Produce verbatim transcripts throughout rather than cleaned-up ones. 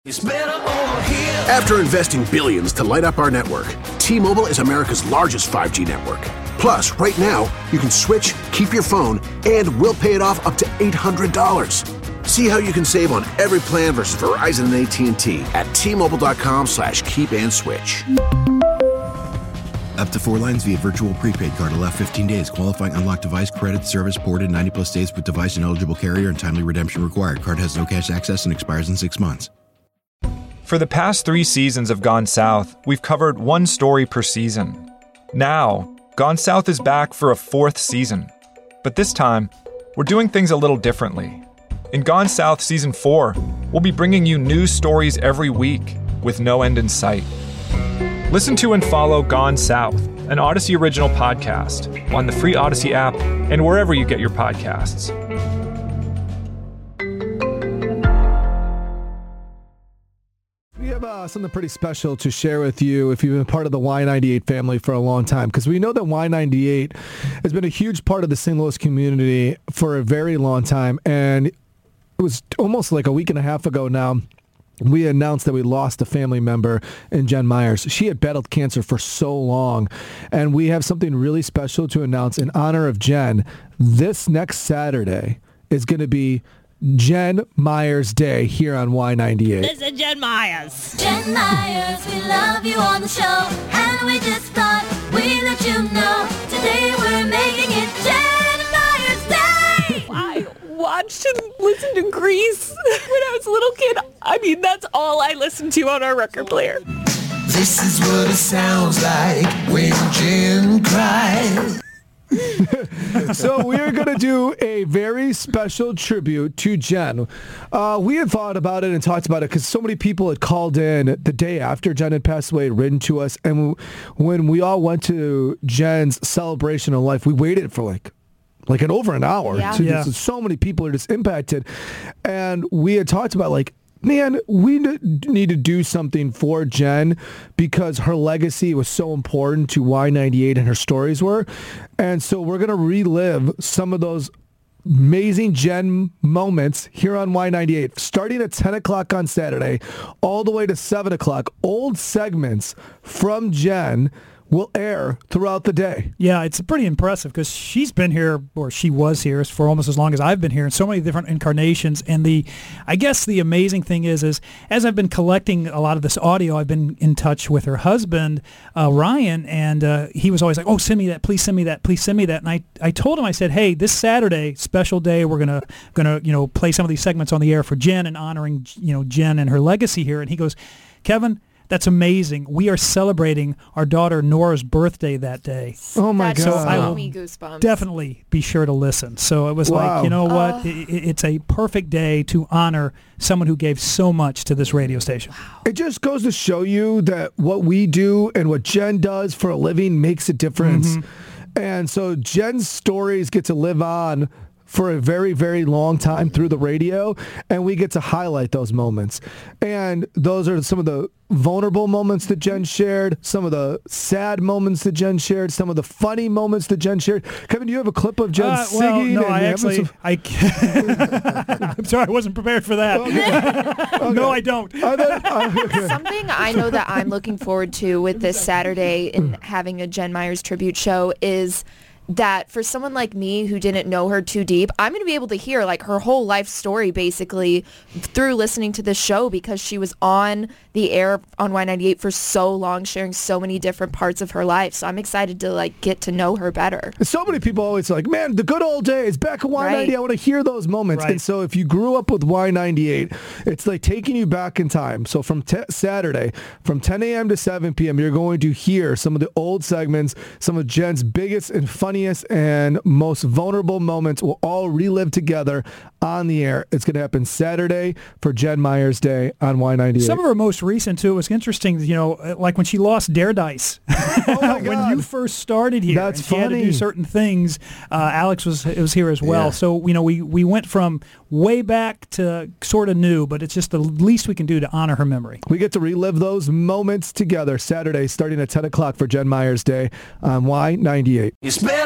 It's better over here. After investing billions to light up our network, T-Mobile is America's largest five G network. Plus, right now, you can switch, keep your phone, and we'll pay it off up to eight hundred dollars. See how you can save on every plan versus Verizon and A T and T at T-Mobile.com slash keep and switch. Up to four lines via virtual prepaid card. Allow fifteen days. Qualifying unlocked device credit service ported ninety plus days with device and eligible carrier and timely redemption required. Card has no cash access and expires in six months. For the past three seasons of Gone South, we've covered one story per season. Now, Gone South is back for a fourth season. But this time, we're doing things a little differently. In Gone South Season four, we'll be bringing you new stories every week with no end in sight. Listen to and follow Gone South, an Odyssey original podcast, on the free Odyssey app and wherever you get your podcasts. We have uh, something pretty special to share with you if you've been part of the Y ninety-eight family for a long time, because we know that Y ninety-eight has been a huge part of the Saint Louis community for a very long time, and it was almost like a week and a half ago now we announced that we lost a family member in Jen Myers. She had battled cancer for so long, and we have something really special to announce in honor of Jen. This next Saturday is going to be Jen Myers Day here on Y ninety-eight. This is Jen Myers. Jen Myers, we love you on the show, and we just thought we'd let you know. Today we're making it Jen Myers Day. I watched and listened to Grease when I was a little kid. I mean, that's all I listened to on our record player. This is what it sounds like when Jen cries. So we're going to do a very special tribute to Jen. Uh, we had thought about it and talked about it because so many people had called in the day after Jen had passed away, written to us. And when we all went to Jen's celebration of life, we waited for like like an over an hour. Yeah. So, Yeah. so many people are just impacted. And we had talked about like, man, we need to do something for Jen because her legacy was so important to Y ninety-eight and her stories were. And so we're going to relive some of those amazing Jen moments here on Y ninety-eight, starting at ten o'clock on Saturday, all the way to seven o'clock. Old segments from Jen will air throughout the day. Yeah, it's pretty impressive because she's been here, or she was here for almost as long as I've been here in so many different incarnations. And the, I guess the amazing thing is, is as I've been collecting a lot of this audio, I've been in touch with her husband, uh, Ryan, and uh, he was always like, oh, send me that, please send me that, please send me that. And I, I told him, I said, hey, this Saturday, special day, we're gonna gonna you know play some of these segments on the air for Jen and honoring you know Jen and her legacy here. And he goes, Kevin, that's amazing. We are celebrating our daughter Nora's birthday that day. Oh my That God. just I gave will me goosebumps. Definitely be sure to listen. So it was Wow. like, you know what? Oh. It, it's a perfect day to honor someone who gave so much to this radio station. It just goes to show you that what we do and what Jen does for a living makes a difference. And so Jen's stories get to live on for a very, very long time through the radio, and we get to highlight those moments. And those are some of the vulnerable moments that Jen shared, some of the sad moments that Jen shared, some of the funny moments that Jen shared. Kevin, do you have a clip of Jen Uh, well, singing? no, and I actually, some- I, I'm sorry, I wasn't prepared for that. Okay. No, I don't. I thought- uh, okay. Something I know that I'm looking forward to with this Saturday and having a Jen Myers tribute show is that for someone like me who didn't know her too deep, I'm going to be able to hear like her whole life story basically through listening to this show because she was on the air on Y ninety-eight for so long, sharing so many different parts of her life. So I'm excited to like get to know her better. So many people always like, man, the good old days back at Y ninety. Right. I want to hear those moments. Right. And so if you grew up with Y ninety-eight, it's like taking you back in time. So from t- Saturday, from ten a.m. to seven p.m., you're going to hear some of the old segments, some of Jen's biggest and funniest and most vulnerable moments will all relive together on the air. It's going to happen Saturday for Jen Myers Day on Y ninety-eight. Some of her most recent, too, was interesting, you know, like when she lost Dare Dice. Oh my when God. you first started here. That's and she had to funny. do certain things. Uh, Alex was was here as well. Yeah. So, you know, we, we went from way back to sort of new, but it's just the least we can do to honor her memory. We get to relive those moments together Saturday starting at ten o'clock for Jen Myers Day on Y ninety-eight. It's better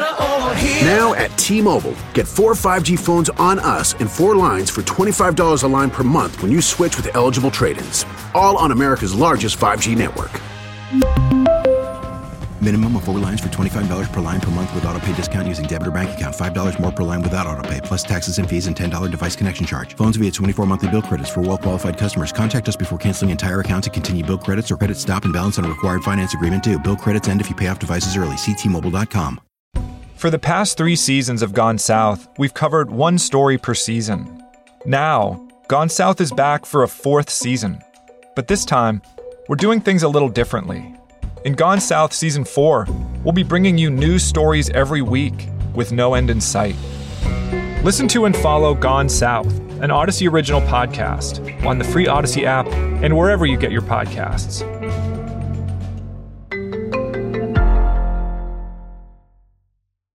Now at T-Mobile, get four five G phones on us and four lines for twenty-five dollars a line per month when you switch with eligible trade-ins. All on America's largest five G network. Minimum of four lines for twenty-five dollars per line per month with autopay discount using debit or bank account. five dollars more per line without autopay, plus taxes and fees and ten dollars device connection charge. Phones via twenty-four monthly bill credits for well-qualified customers. Contact us before canceling entire account to continue bill credits or credit stop and balance on a required finance agreement due. Bill credits end if you pay off devices early. See T Mobile dot com. For the past three seasons of Gone South, we've covered one story per season. Now, Gone South is back for a fourth season. But this time, we're doing things a little differently. In Gone South Season four, we'll be bringing you new stories every week with no end in sight. Listen to and follow Gone South, an Odyssey original podcast, on the free Odyssey app and wherever you get your podcasts.